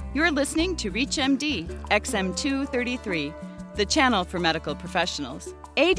You're listening to ReachMD XM233, the channel for medical professionals.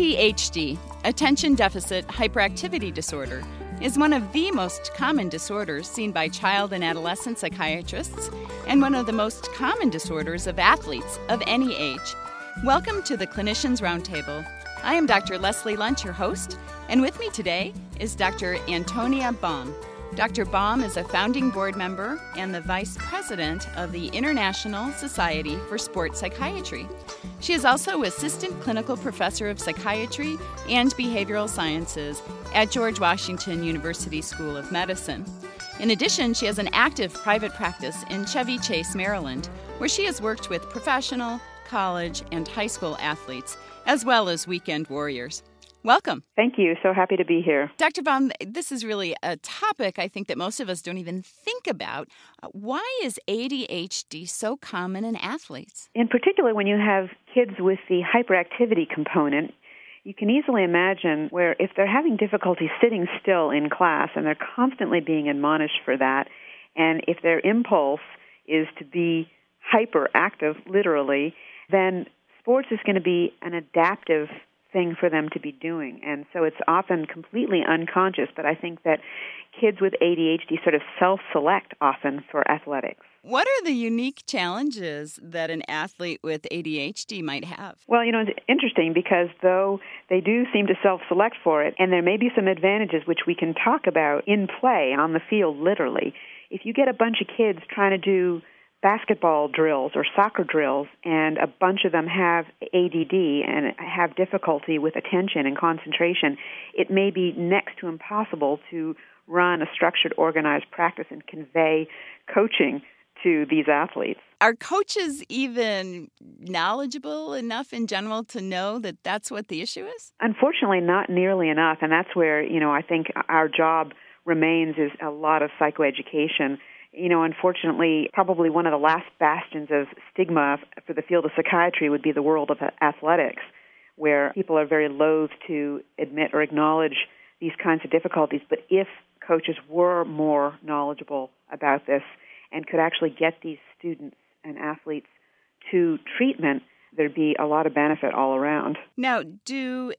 ADHD, Attention Deficit Hyperactivity Disorder, is one of the most common disorders seen by child and adolescent psychiatrists and one of the most common disorders of athletes of any age. Welcome to the Clinicians Roundtable. I am Dr. Leslie Lundt, your host, and with me today is Dr. Antonia Baum. Dr. Baum is a founding board member and the vice president of the International Society for Sports Psychiatry. She is also assistant clinical professor of psychiatry and behavioral sciences at George Washington University School of Medicine. In addition, she has an active private practice in Chevy Chase, Maryland, where she has worked with professional, college, and high school athletes, as well as weekend warriors. Welcome. Thank you. So happy to be here. Dr. Baum, this is really a topic I think that most of us don't even think about. Why is ADHD so common in athletes? In particular, when you have kids with the hyperactivity component, you can easily imagine where if they're having difficulty sitting still in class and they're constantly being admonished for that, and if their impulse is to be hyperactive, literally, then sports is going to be an adaptive thing for them to be doing. And so it's often completely unconscious, but I think that kids with ADHD sort of self-select often for athletics. What are the unique challenges that an athlete with ADHD might have? Well, it's interesting because though they do seem to self-select for it, and there may be some advantages which we can talk about in play on the field literally. If you get a bunch of kids trying to do basketball drills or soccer drills, and a bunch of them have ADD and have difficulty with attention and concentration, it may be next to impossible to run a structured, organized practice and convey coaching to these athletes. Are coaches even knowledgeable enough in general to know that that's what the issue is? Unfortunately, not nearly enough, and that's where, I think our job remains is a lot of psychoeducation. Unfortunately, probably one of the last bastions of stigma for the field of psychiatry would be the world of athletics, where people are very loath to admit or acknowledge these kinds of difficulties. But if coaches were more knowledgeable about this and could actually get these students and athletes to treatment, there'd be a lot of benefit all around. Now, do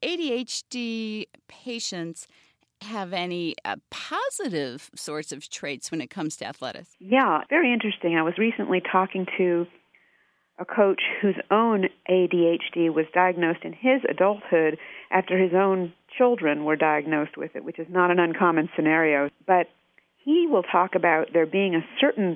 ADHD patients have any positive sorts of traits when it comes to athletics? Yeah, very interesting. I was recently talking to a coach whose own ADHD was diagnosed in his adulthood after his own children were diagnosed with it, which is not an uncommon scenario. But he will talk about there being a certain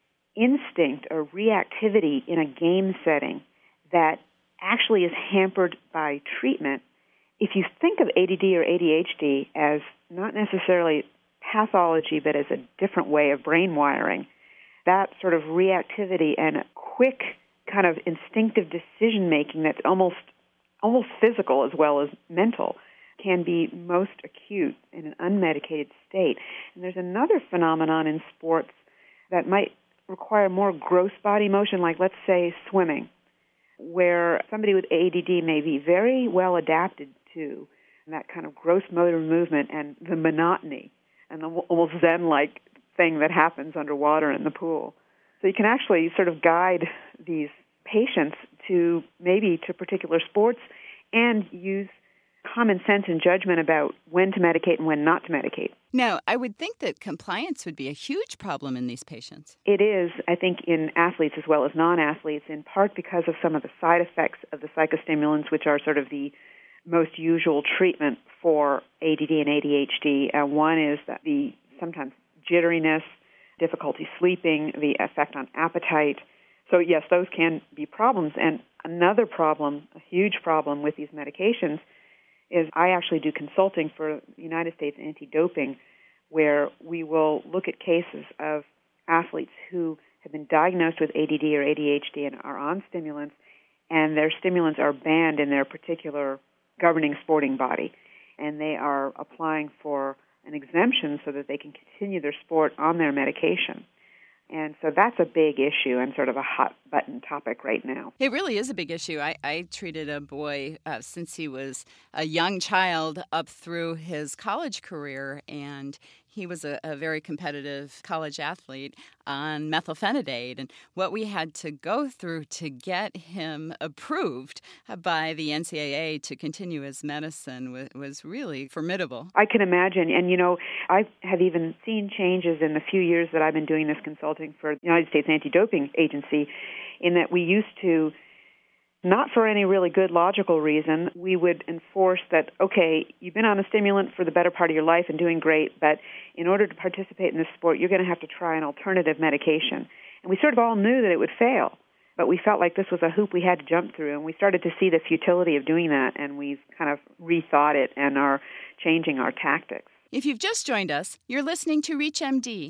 instinct or reactivity in a game setting that actually is hampered by treatment. If you think of ADD or ADHD as not necessarily pathology, but as a different way of brain wiring, that sort of reactivity and quick kind of instinctive decision-making that's almost physical as well as mental can be most acute in an unmedicated state. And there's another phenomenon in sports that might require more gross body motion, like let's say swimming, where somebody with ADD may be very well adapted to that kind of gross motor movement and the monotony and the almost zen-like thing that happens underwater in the pool. So you can actually sort of guide these patients to maybe to particular sports and use common sense and judgment about when to medicate and when not to medicate. Now, I would think that compliance would be a huge problem in these patients. It is, I think, in athletes as well as non-athletes, in part because of some of the side effects of the psychostimulants, which are sort of the most usual treatment for ADD and ADHD. One is that the sometimes jitteriness, difficulty sleeping, the effect on appetite. So yes, those can be problems. And another problem, a huge problem with these medications, is I actually do consulting for United States Anti-Doping, where we will look at cases of athletes who have been diagnosed with ADD or ADHD and are on stimulants, and their stimulants are banned in their particular governing sporting body, and they are applying for an exemption so that they can continue their sport on their medication. And so that's a big issue and sort of a hot-button topic right now. It really is a big issue. I treated a boy since he was a young child up through his college career, and He was a very competitive college athlete on methylphenidate, and what we had to go through to get him approved by the NCAA to continue his medicine was really formidable. I can imagine. And, I have even seen changes in the few years that I've been doing this consulting for the United States Anti-Doping Agency, in that we used to, not for any really good logical reason, we would enforce that, okay, you've been on a stimulant for the better part of your life and doing great, but in order to participate in this sport, you're going to have to try an alternative medication. And we sort of all knew that it would fail, but we felt like this was a hoop we had to jump through, and we started to see the futility of doing that, and we've kind of rethought it and are changing our tactics. If you've just joined us, you're listening to ReachMD,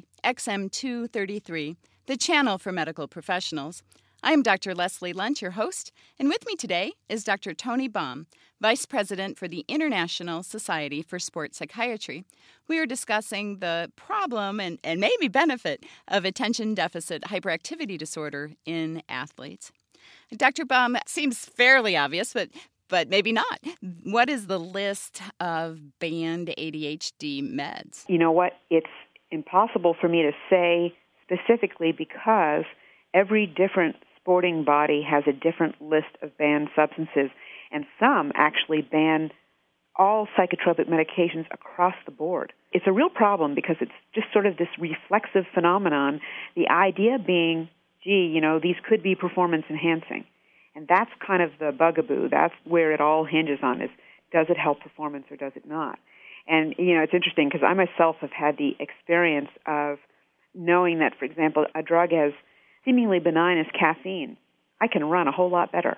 XM233, the channel for medical professionals. I'm Dr. Leslie Lunt, your host, and with me today is Dr. Tony Baum, Vice President for the International Society for Sports Psychiatry. We are discussing the problem and maybe benefit of attention deficit hyperactivity disorder in athletes. Dr. Baum, seems fairly obvious, but maybe not. What is the list of banned ADHD meds? You know what? It's impossible for me to say specifically because every different sporting body has a different list of banned substances, and some actually ban all psychotropic medications across the board. It's a real problem because it's just sort of this reflexive phenomenon, the idea being, these could be performance enhancing. And that's kind of the bugaboo. That's where it all hinges on, is does it help performance or does it not? And, it's interesting because I myself have had the experience of knowing that, for example, a drug as seemingly benign as caffeine, I can run a whole lot better.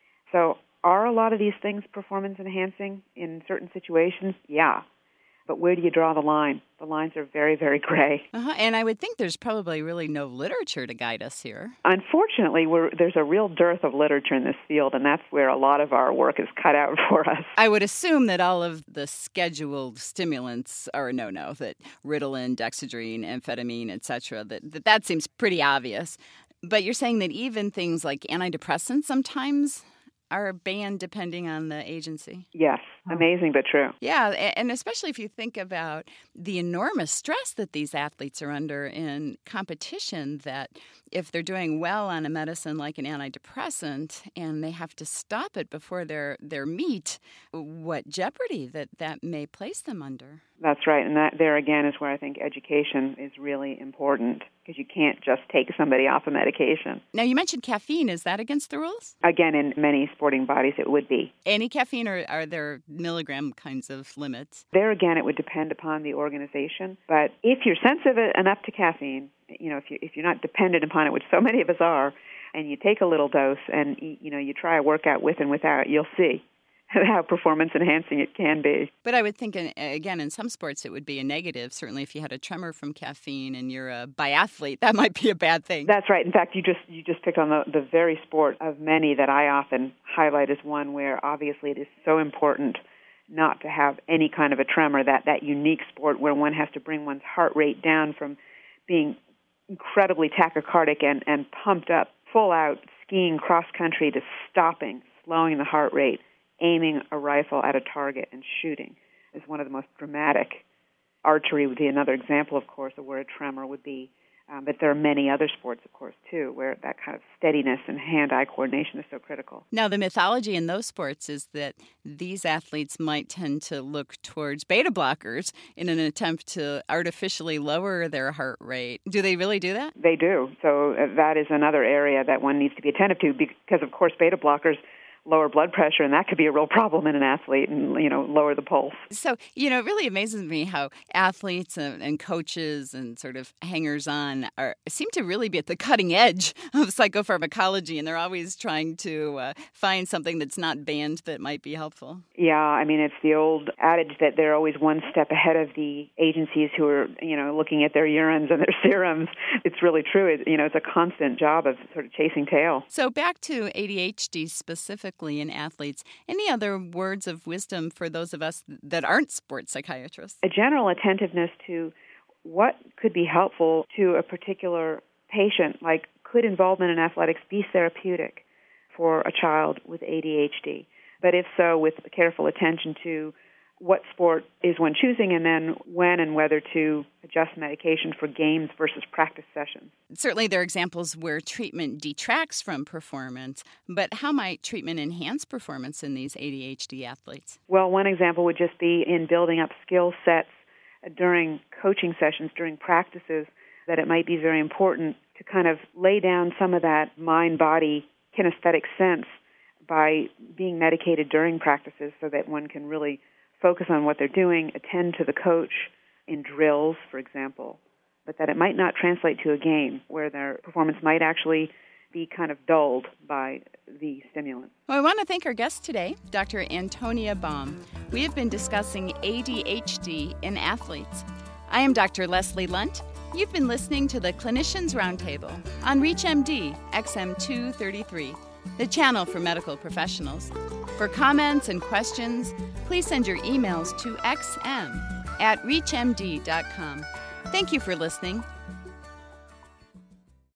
So are a lot of these things performance enhancing in certain situations? Yeah. But where do you draw the line? The lines are very, very gray. And I would think there's probably really no literature to guide us here. Unfortunately, there's a real dearth of literature in this field, and that's where a lot of our work is cut out for us. I would assume that all of the scheduled stimulants are a no-no, that Ritalin, Dexedrine, amphetamine, etc., that seems pretty obvious. But you're saying that even things like antidepressants sometimes are banned depending on the agency? Yes. Amazing but true. Yeah, and especially if you think about the enormous stress that these athletes are under in competition, that if they're doing well on a medicine like an antidepressant and they have to stop it before their meet, what jeopardy that may place them under. That's right, and that there again is where I think education is really important, because you can't just take somebody off a medication. Now, you mentioned caffeine. Is that against the rules? Again, in many sporting bodies it would be. Any caffeine, or are there milligram kinds of limits? There again, it would depend upon the organization, but if you're sensitive enough to caffeine, if you're not dependent upon it, which so many of us are, and you take a little dose and you try a workout with and without, you'll see how performance-enhancing it can be. But I would think, again, in some sports it would be a negative. Certainly if you had a tremor from caffeine and you're a biathlete, that might be a bad thing. That's right. In fact, you just picked on the very sport of many that I often highlight as one where obviously it is so important not to have any kind of a tremor, that unique sport where one has to bring one's heart rate down from being incredibly tachycardic and pumped up, full out, skiing cross-country to stopping, slowing the heart rate, aiming a rifle at a target and shooting is one of the most dramatic. Archery would be another example, of course, of where a tremor would be. But there are many other sports, of course, too, where that kind of steadiness and hand-eye coordination is so critical. Now, the mythology in those sports is that these athletes might tend to look towards beta blockers in an attempt to artificially lower their heart rate. Do they really do that? They do. So that is another area that one needs to be attentive to because, of course, beta blockers lower blood pressure, and that could be a real problem in an athlete and, lower the pulse. So, it really amazes me how athletes and coaches and sort of hangers-on seem to really be at the cutting edge of psychopharmacology, and they're always trying to find something that's not banned that might be helpful. Yeah, it's the old adage that they're always one step ahead of the agencies who are, looking at their urines and their serums. It's really true. It's a constant job of sort of chasing tail. So back to ADHD specifically in athletes, any other words of wisdom for those of us that aren't sports psychiatrists? A general attentiveness to what could be helpful to a particular patient, like could involvement in athletics be therapeutic for a child with ADHD? But if so, with careful attention to what sport is one choosing, and then when and whether to adjust medication for games versus practice sessions. Certainly there are examples where treatment detracts from performance, but how might treatment enhance performance in these ADHD athletes? Well, one example would just be in building up skill sets during coaching sessions, during practices, that it might be very important to kind of lay down some of that mind-body kinesthetic sense by being medicated during practices so that one can really focus on what they're doing, attend to the coach in drills, for example, but that it might not translate to a game where their performance might actually be kind of dulled by the stimulant. Well, I want to thank our guest today, Dr. Antonia Baum. We have been discussing ADHD in athletes. I am Dr. Leslie Lunt. You've been listening to the Clinicians Roundtable on ReachMD XM233, the channel for medical professionals. For comments and questions, please send your emails to xm@reachmd.com. Thank you for listening.